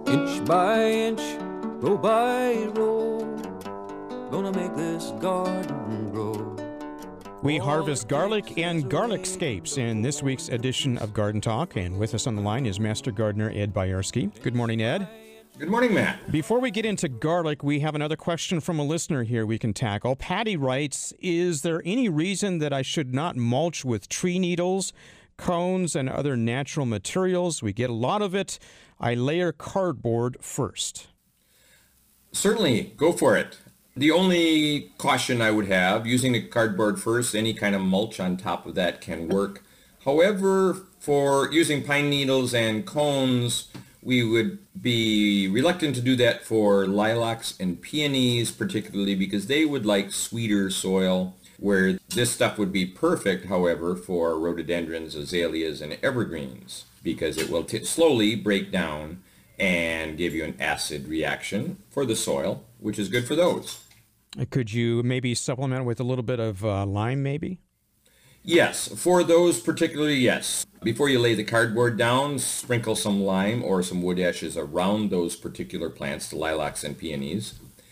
Inch by inch, row by row, gonna make this garden grow. We harvest garlic and garlicscapes in this week's edition of Garden Talk. And with us on the line is Master Gardener Ed Boyarsky. Good morning, Ed. Good morning, Matt. Before we get into garlic, we have another question from a listener here we can tackle. Patty writes, is there any reason that I should not mulch with tree needles, cones, and other natural materials? We get a lot of it. I layer cardboard first. Certainly, go for it. The only caution I would have, using the cardboard first, any kind of mulch on top of that can work. However, for using pine needles and cones, we would be reluctant to do that for lilacs and peonies, particularly because they would like sweeter soil, where this stuff would be perfect, however, for rhododendrons, azaleas, and evergreens, because it will slowly break down and give you an acid reaction for the soil, which is good for those. Could you maybe supplement with a little bit of lime, maybe? Yes, for those particularly, yes. Before you lay the cardboard down, sprinkle some lime or some wood ashes around those particular plants, the lilacs and peonies.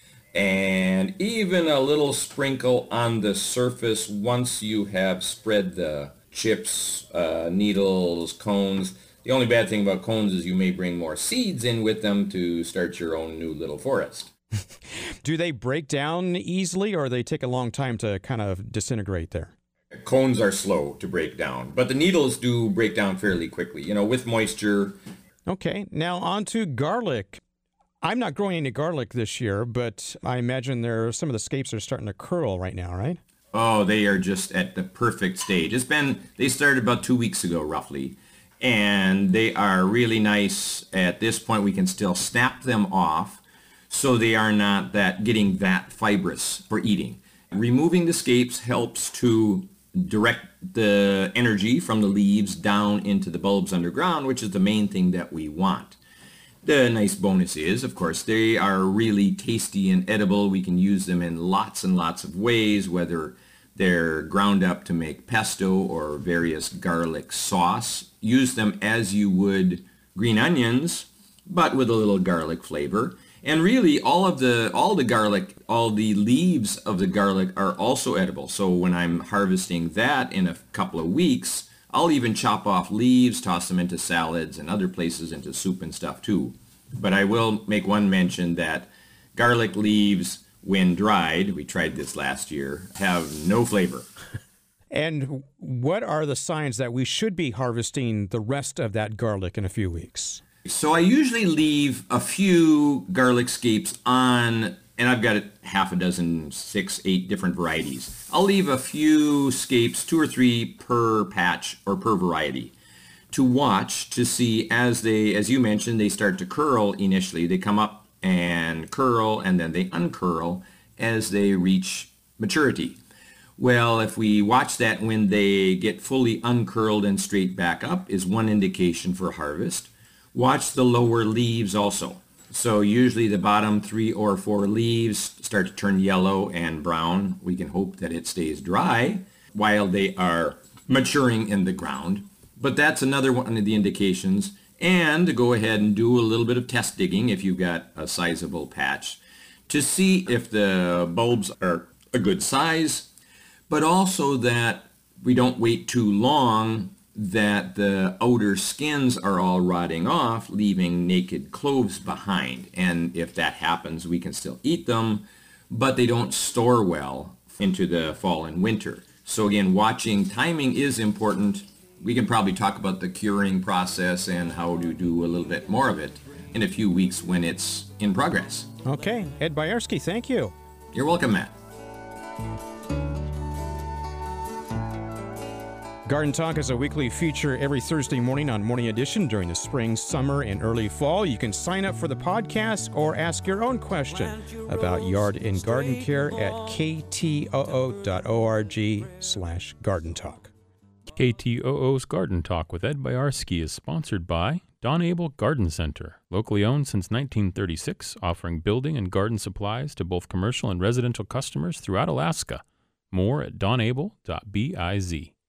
And even a little sprinkle on the surface once you have spread the chips, needles, cones. The only bad thing about cones is you may bring more seeds in with them to start your own new little forest. Do they break down easily, or they take a long time to kind of disintegrate there? Cones are slow to break down, but the needles do break down fairly quickly, with moisture. Okay, now on to garlic. I'm not growing any garlic this year, but I imagine some of the scapes are starting to curl right now, right? Oh, they are just at the perfect stage. They started about 2 weeks ago, roughly, and they are really nice. At this point, we can still snap them off, so they are not getting that fibrous for eating. Removing the scapes helps to direct the energy from the leaves down into the bulbs underground, which is the main thing that we want. The nice bonus is, of course, they are really tasty and edible. We can use them in lots and lots of ways, whether they're ground up to make pesto or various garlic sauce. Use them as you would green onions, but with a little garlic flavor. And really, all the garlic, all the leaves of the garlic are also edible. So when I'm harvesting that in a couple of weeks, I'll even chop off leaves, toss them into salads and other places, into soup and stuff too. But I will make one mention that garlic leaves, when dried, we tried this last year, have no flavor. And what are the signs that we should be harvesting the rest of that garlic in a few weeks? So I usually leave a few garlic scapes on, and I've got half a dozen, 6, 8 different varieties. I'll leave a few scapes, 2 or 3 per patch or per variety, to watch to see as you mentioned, they start to curl initially. They come up and curl, and then they uncurl as they reach maturity. Well, if we watch that when they get fully uncurled and straight back up is one indication for harvest. Watch the lower leaves also. So usually the bottom 3 or 4 leaves start to turn yellow and brown. We can hope that it stays dry while they are maturing in the ground. But that's another one of the indications. And to go ahead and do a little bit of test digging if you've got a sizable patch to see if the bulbs are a good size, but also that we don't wait too long, that the outer skins are all rotting off, leaving naked cloves behind. And if that happens, we can still eat them, but they don't store well into the fall and winter. So again, watching timing is important. We can probably talk about the curing process and how to do a little bit more of it in a few weeks when it's in progress. Okay. Ed Boyarsky, thank you. You're welcome, Matt. Garden Talk is a weekly feature every Thursday morning on Morning Edition during the spring, summer, and early fall. You can sign up for the podcast or ask your own question about yard and garden care at ktoo.org/garden talk. KTOO's Garden Talk with Ed Boyarsky is sponsored by Don Abel Garden Center, locally owned since 1936, offering building and garden supplies to both commercial and residential customers throughout Alaska. More at donable.biz.